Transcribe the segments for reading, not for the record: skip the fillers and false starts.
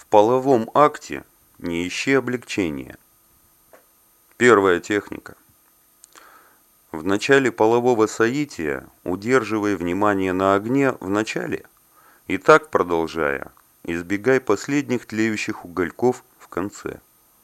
половом акте не ищи облегчения. Первая техника. В начале полового соития удерживай внимание на огне в начале и так продолжая, избегай последних тлеющих угольков в конце.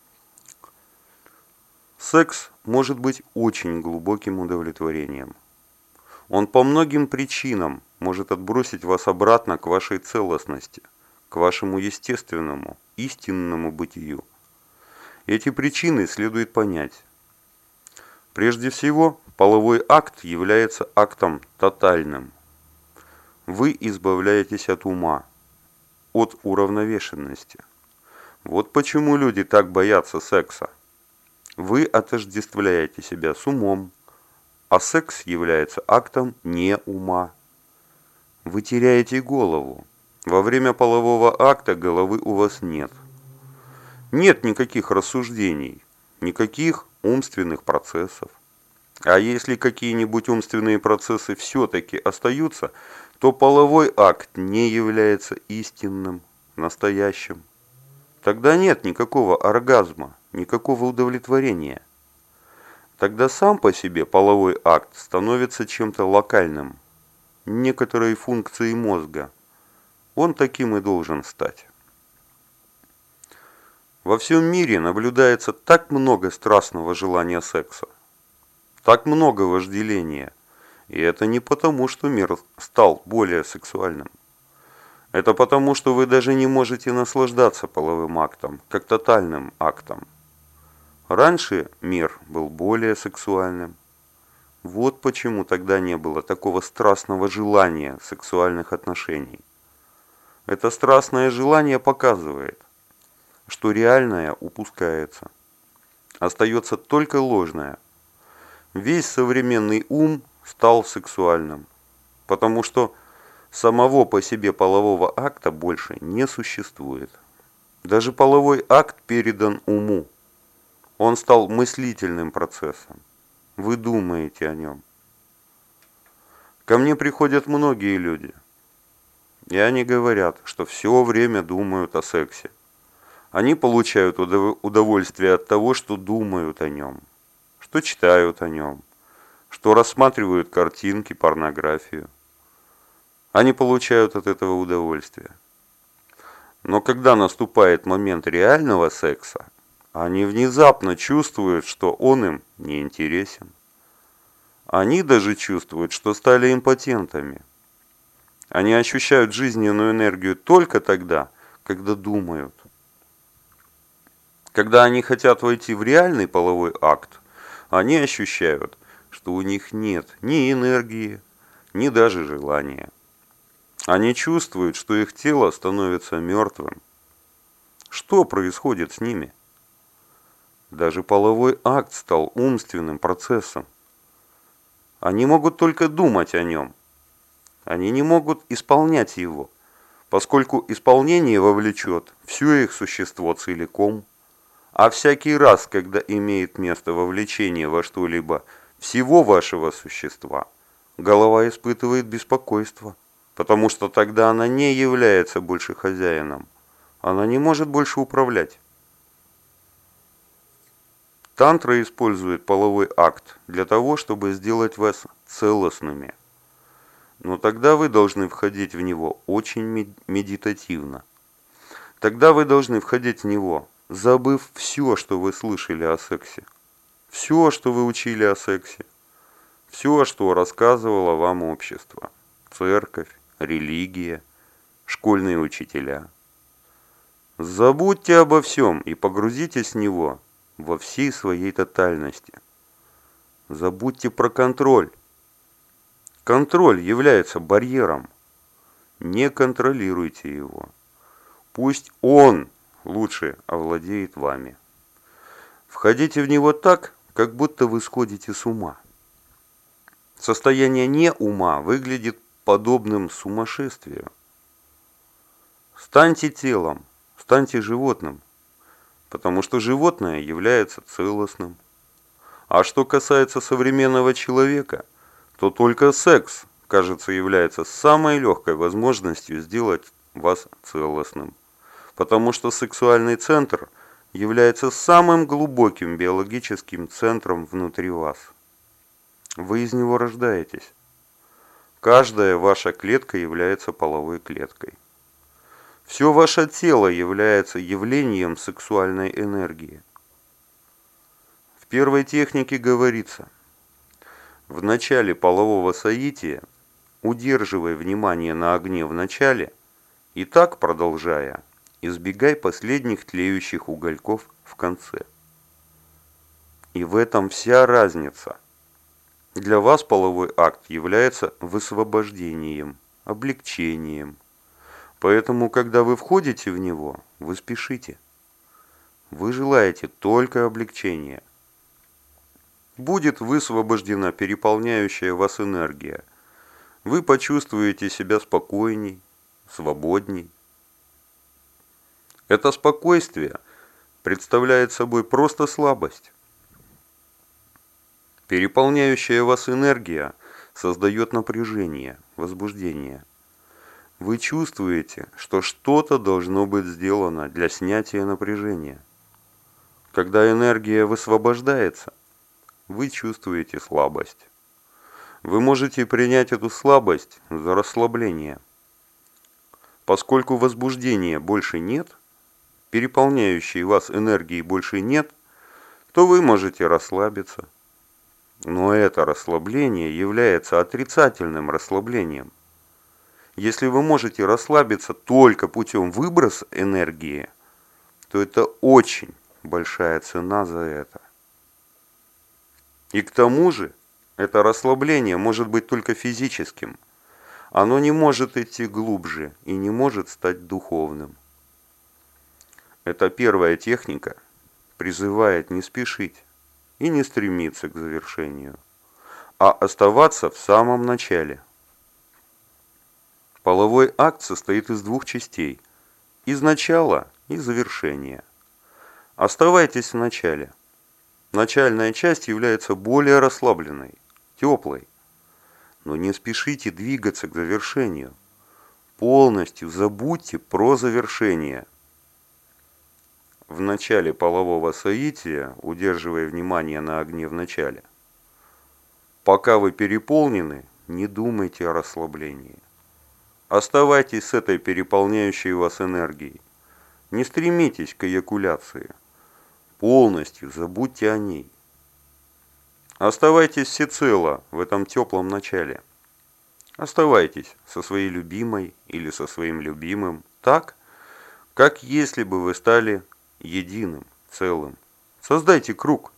Секс может быть очень глубоким удовлетворением. Он по многим причинам может отбросить вас обратно к вашей целостности, к вашему естественному, истинному бытию. Эти причины следует понять. Прежде всего, половой акт является актом тотальным. Вы избавляетесь от ума, от уравновешенности. Вот почему люди так боятся секса. Вы отождествляете себя с умом, а секс является актом не ума. Вы теряете голову. Во время полового акта головы у вас нет. Нет никаких рассуждений, никаких умственных процессов. А если какие-нибудь умственные процессы все-таки остаются, то половой акт не является истинным, настоящим. Тогда нет никакого оргазма, никакого удовлетворения. Тогда сам по себе половой акт становится чем-то локальным, некоторой функцией мозга. Он таким и должен стать. Во всем мире наблюдается так много страстного желания секса, так много вожделения, и это не потому, что мир стал более сексуальным. Это потому, что вы даже не можете наслаждаться половым актом, как тотальным актом. Раньше мир был более сексуальным. Вот почему тогда не было такого страстного желания сексуальных отношений. Это страстное желание показывает, что реальное упускается. Остается только ложное. Весь современный ум стал сексуальным, потому что самого по себе полового акта больше не существует. Даже половой акт передан уму. Он стал мыслительным процессом. Вы думаете о нем. Ко мне приходят многие люди, и они говорят, что все время думают о сексе. Они получают удовольствие от того, что думают о нем, что читают о нем, что рассматривают картинки, порнографию. Они получают от этого удовольствие. Но когда наступает момент реального секса, они внезапно чувствуют, что он им не интересен. Они даже чувствуют, что стали импотентами. Они ощущают жизненную энергию только тогда, когда думают. Когда они хотят войти в реальный половой акт, они ощущают, что у них нет ни энергии, ни даже желания. Они чувствуют, что их тело становится мертвым. Что происходит с ними? Даже половой акт стал умственным процессом. Они могут только думать о нем. Они не могут исполнять его, поскольку исполнение вовлечет все их существо целиком. А всякий раз, когда имеет место вовлечение во что-либо всего вашего существа, голова испытывает беспокойство, потому что тогда она не является больше хозяином. Она не может больше управлять. Тантра использует половой акт для того, чтобы сделать вас целостными. Но тогда вы должны входить в него очень медитативно. Тогда вы должны входить в него, забыв все, что вы слышали о сексе. Все, что вы учили о сексе. Все, что рассказывало вам общество. Церковь, религия, школьные учителя. Забудьте обо всем и погрузитесь в него во всей своей тотальности. Забудьте про контроль. Контроль является барьером. Не контролируйте его. Пусть он лучше овладеет вами. Входите в него так, как будто вы сходите с ума. Состояние не ума выглядит подобным сумасшествию. Станьте телом, станьте животным, потому что животное является целостным. А что касается современного человека, то только секс, кажется, является самой легкой возможностью сделать вас целостным. потому что сексуальный центр является самым глубоким биологическим центром внутри вас. Вы из него рождаетесь. Каждая ваша клетка является половой клеткой. Все ваше тело является явлением сексуальной энергии. В первой технике говорится: в начале полового соития удерживай внимание на огне в начале и так продолжая, избегай последних тлеющих угольков в конце. И в этом вся разница. Для вас половой акт является высвобождением, облегчением. Поэтому, когда вы входите в него, вы спешите. Вы желаете только облегчения. Будет высвобождена переполняющая вас энергия. Вы почувствуете себя спокойней, свободней. Это спокойствие представляет собой просто слабость. Переполняющая вас энергия создает напряжение, возбуждение. Вы чувствуете, что что-то должно быть сделано для снятия напряжения. Когда энергия высвобождается, вы чувствуете слабость. Вы можете принять эту слабость за расслабление. Поскольку возбуждения больше нет, переполняющей вас энергии больше нет, то вы можете расслабиться. Но это расслабление является отрицательным расслаблением. Если вы можете расслабиться только путем выброса энергии, то это очень большая цена за это. И к тому же, это расслабление может быть только физическим. Оно не может идти глубже и не может стать духовным. Эта первая техника призывает не спешить и не стремиться к завершению, а оставаться в самом начале. Половой акт состоит из двух частей – из начала и завершения. Оставайтесь в начале. Начальная часть является более расслабленной, теплой. Но не спешите двигаться к завершению. Полностью забудьте про завершение. В начале полового соития, удерживая внимание на огне в начале, пока вы переполнены, не думайте о расслаблении. Оставайтесь с этой переполняющей вас энергией. Не стремитесь к эякуляции. Полностью забудьте о ней. Оставайтесь всецело в этом теплом начале. Оставайтесь со своей любимой или со своим любимым так, как если бы вы стали единым, целым. Создайте круг.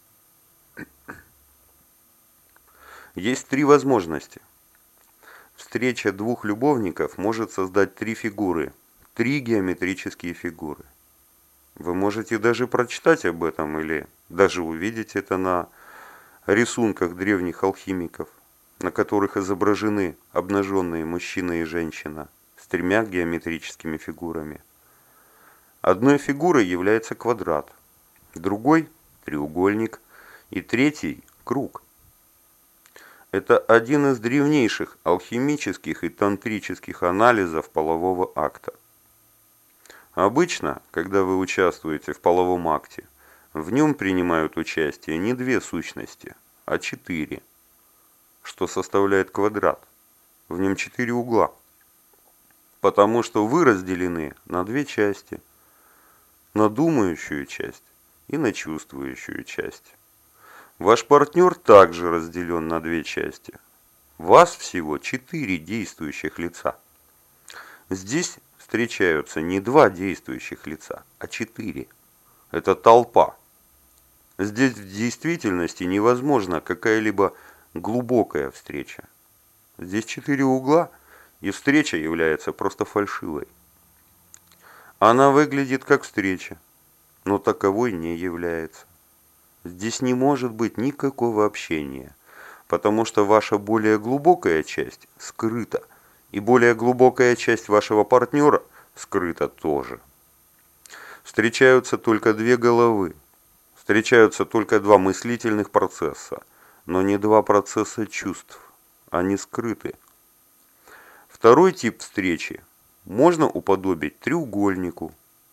Есть три возможности. Встреча двух любовников может создать три фигуры, три геометрические фигуры. Вы можете даже прочитать об этом или даже увидеть это на рисунках древних алхимиков, на которых изображены обнаженные мужчина и женщина с тремя геометрическими фигурами. Одной фигурой является квадрат, другой – треугольник и третий – круг. Это один из древнейших алхимических и тантрических анализов полового акта. Обычно, когда вы участвуете в половом акте, в нем принимают участие не две сущности, а 4, что составляет квадрат. В нем 4 угла, потому что вы разделены на две части, на думающую часть и на чувствующую часть. Ваш партнер также разделен на две части. Вас всего 4 действующих лица. Здесь встречаются не 2 действующих лица, а 4. Это толпа. Здесь в действительности невозможна какая-либо глубокая встреча. Здесь 4 угла, и встреча является просто фальшивой. Она выглядит как встреча, но таковой не является. Здесь не может быть никакого общения, потому что ваша более глубокая часть скрыта, и более глубокая часть вашего партнера скрыта тоже. Встречаются только 2 головы, встречаются только 2 мыслительных процесса, но не 2 процесса чувств, они скрыты. Второй тип встречи можно уподобить треугольнику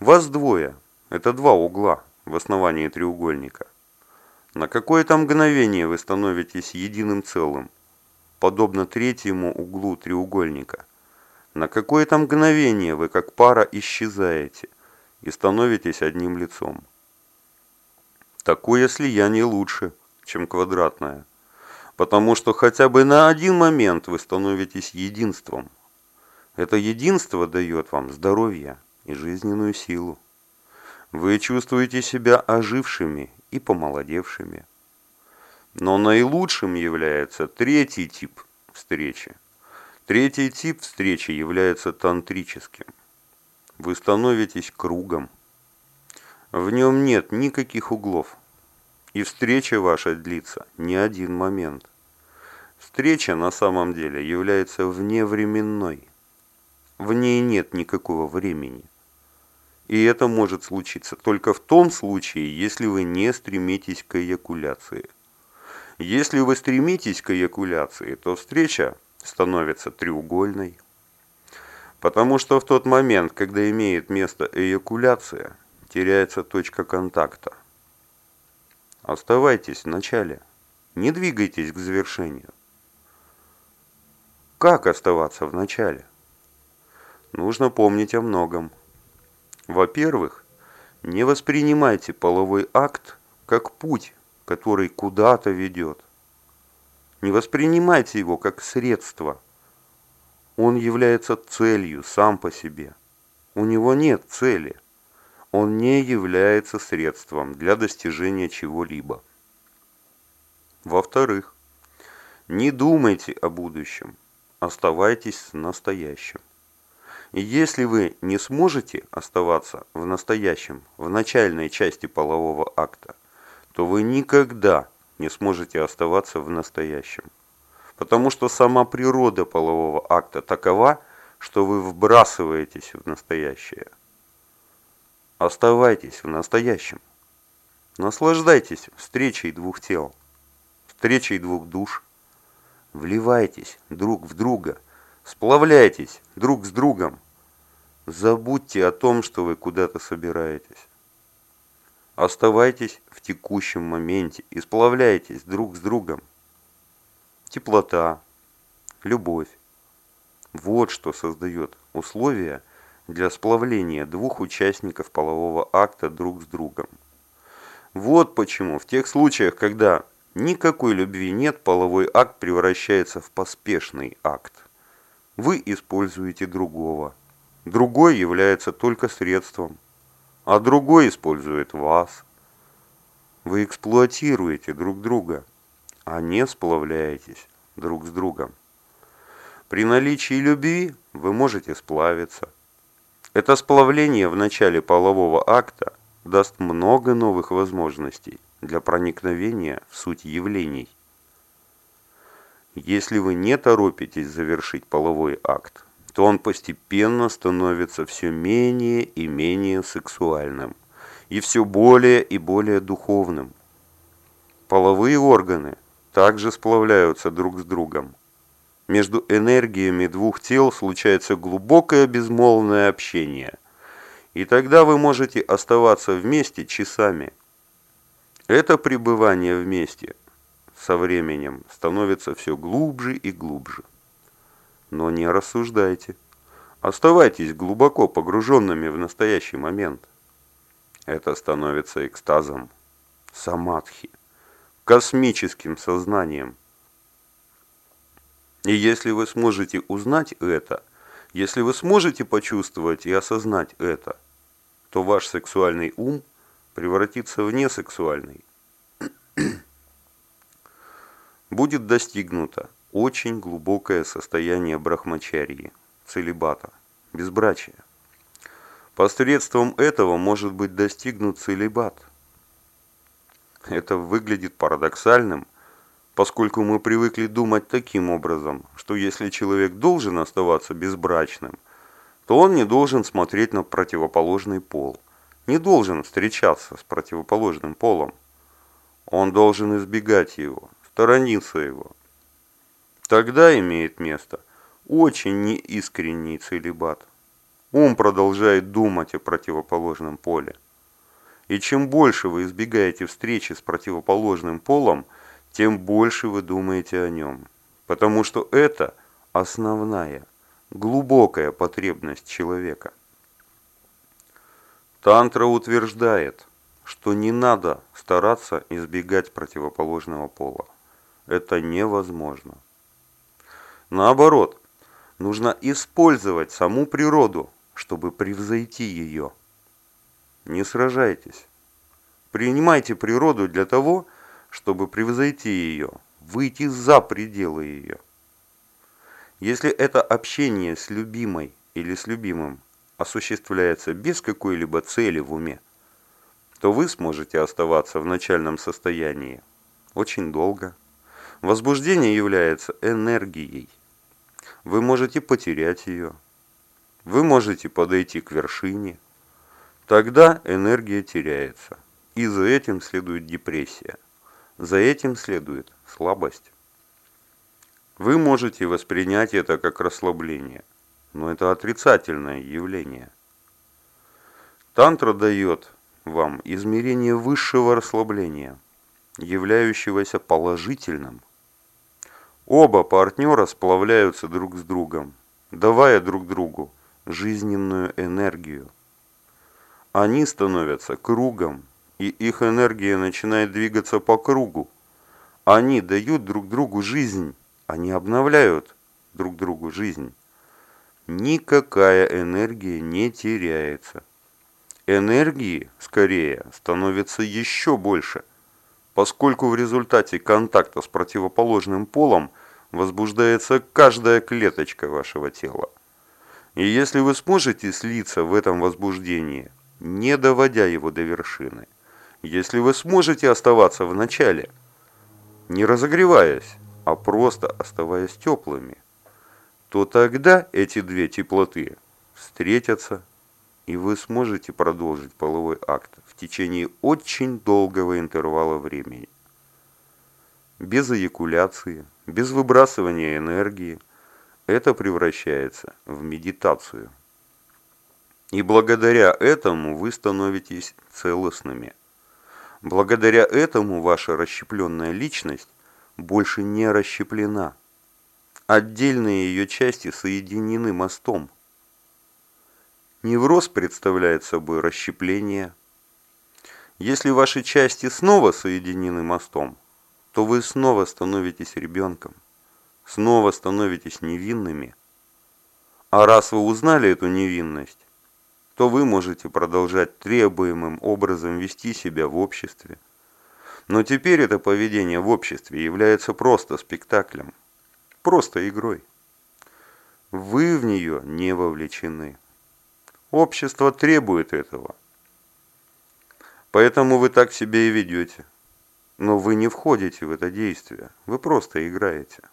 Вас двое. Это два угла в основании треугольника. На какое-то мгновение вы становитесь единым целым, подобно третьему углу треугольника. На какое-то мгновение вы как пара исчезаете и становитесь одним лицом. Такое слияние лучше, чем квадратное, потому что хотя бы на один момент вы становитесь единством. Это единство дает вам здоровье и жизненную силу. Вы чувствуете себя ожившими и помолодевшими. Но наилучшим является третий тип встречи. Третий тип встречи является тантрическим. Вы становитесь кругом. В нем нет никаких углов. И встреча ваша длится не один момент. Встреча на самом деле является вневременной. В ней нет никакого времени. И это может случиться только в том случае, если вы не стремитесь к эякуляции. Если вы стремитесь к эякуляции, то встреча становится треугольной. Потому что в тот момент, когда имеет место эякуляция, теряется точка контакта. Оставайтесь в начале. Не двигайтесь к завершению. Как оставаться в начале? Нужно помнить о многом. Во-первых, не воспринимайте половой акт как путь, который куда-то ведет. Не воспринимайте его как средство. Он является целью сам по себе. У него нет цели. Он не является средством для достижения чего-либо. Во-вторых, не думайте о будущем. Оставайтесь в настоящем. И если вы не сможете оставаться в настоящем, в начальной части полового акта, то вы никогда не сможете оставаться в настоящем. Потому что сама природа полового акта такова, что вы вбрасываетесь в настоящее. Оставайтесь в настоящем. Наслаждайтесь встречей двух тел, встречей двух душ. Вливайтесь друг в друга, сплавляйтесь друг с другом. Забудьте о том, что вы куда-то собираетесь. Оставайтесь в текущем моменте и сплавляйтесь друг с другом. Теплота, любовь. Вот что создает условия для сплавления двух участников полового акта друг с другом. Вот почему в тех случаях, когда никакой любви нет, половой акт превращается в поспешный акт. Вы используете другого. Другой является только средством, а другой использует вас. Вы эксплуатируете друг друга, а не сплавляетесь друг с другом. При наличии любви вы можете сплавиться. Это сплавление в начале полового акта даст много новых возможностей для проникновения в суть явлений. Если вы не торопитесь завершить половой акт, то он постепенно становится все менее и менее сексуальным и все более и более духовным. Половые органы также сплавляются друг с другом. Между энергиями двух тел случается глубокое безмолвное общение, и тогда вы можете оставаться вместе часами. Это пребывание вместе со временем становится все глубже и глубже. Но не рассуждайте. Оставайтесь глубоко погруженными в настоящий момент. Это становится экстазом, самадхи, космическим сознанием. И если вы сможете узнать это, если вы сможете почувствовать и осознать это, то ваш сексуальный ум превратится в несексуальный. Будет достигнуто очень глубокое состояние брахмачарьи, целибата, безбрачия. Посредством этого может быть достигнут целибат. Это выглядит парадоксальным, поскольку мы привыкли думать таким образом, что если человек должен оставаться безбрачным, то он не должен смотреть на противоположный пол, не должен встречаться с противоположным полом. Он должен избегать его, сторониться его. Тогда имеет место очень неискренний целибат. Ум продолжает думать о противоположном поле. И чем больше вы избегаете встречи с противоположным полом, тем больше вы думаете о нем. Потому что это основная, глубокая потребность человека. Тантра утверждает, что не надо стараться избегать противоположного пола. Это невозможно. Наоборот, нужно использовать саму природу, чтобы превзойти ее. Не сражайтесь. Принимайте природу для того, чтобы превзойти ее, выйти за пределы ее. Если это общение с любимой или с любимым осуществляется без какой-либо цели в уме, то вы сможете оставаться в начальном состоянии очень долго. Возбуждение является энергией. Вы можете потерять ее. Вы можете подойти к вершине. Тогда энергия теряется. И за этим следует депрессия. За этим следует слабость. Вы можете воспринять это как расслабление, но это отрицательное явление. Тантра дает вам измерение высшего расслабления, являющегося положительным. Оба партнера сплавляются друг с другом, давая друг другу жизненную энергию. Они становятся кругом, и их энергия начинает двигаться по кругу. Они дают друг другу жизнь, они обновляют друг другу жизнь. Никакая энергия не теряется. Энергии, скорее, становится еще больше, поскольку в результате контакта с противоположным полом возбуждается каждая клеточка вашего тела. И если вы сможете слиться в этом возбуждении, не доводя его до вершины, если вы сможете оставаться в начале, не разогреваясь, а просто оставаясь теплыми, то тогда эти две теплоты встретятся, и вы сможете продолжить половой акт в течение очень долгого интервала времени. Без эякуляции, без выбрасывания энергии это превращается в медитацию. И благодаря этому вы становитесь целостными. Благодаря этому ваша расщепленная личность больше не расщеплена. Отдельные ее части соединены мостом. Невроз представляет собой расщепление. Если ваши части снова соединены мостом, то вы снова становитесь ребенком, снова становитесь невинными. А раз вы узнали эту невинность, то вы можете продолжать требуемым образом вести себя в обществе. Но теперь это поведение в обществе является просто спектаклем, просто игрой. Вы в нее не вовлечены. Общество требует этого. Поэтому вы так себя и ведете. Но вы не входите в это действие, вы просто играете.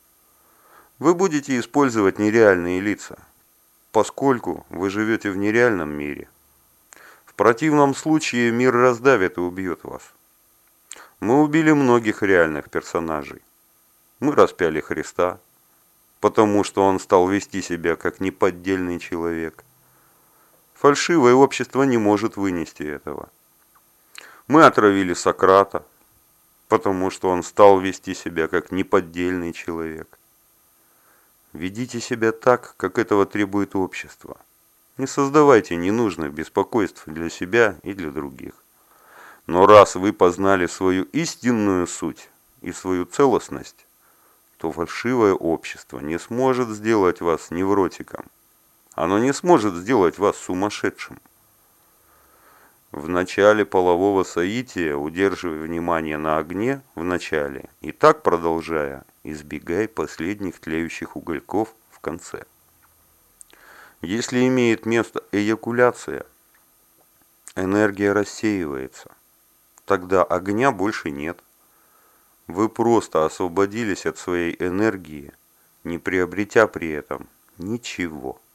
Вы будете использовать нереальные лица, поскольку вы живете в нереальном мире. В противном случае мир раздавит и убьет вас. Мы убили многих реальных персонажей. Мы распяли Христа, потому что он стал вести себя как неподдельный человек. Фальшивое общество не может вынести этого. Мы отравили Сократа, потому что он стал вести себя как неподдельный человек. Ведите себя так, как этого требует общество. Не создавайте ненужных беспокойств для себя и для других. Но раз вы познали свою истинную суть и свою целостность, то фальшивое общество не сможет сделать вас невротиком. Оно не сможет сделать вас сумасшедшим. В начале полового соития удерживай внимание на огне в начале и так продолжая, избегай последних тлеющих угольков в конце. Если имеет место эякуляция, энергия рассеивается. Тогда огня больше нет. Вы просто освободились от своей энергии, не приобретя при этом ничего.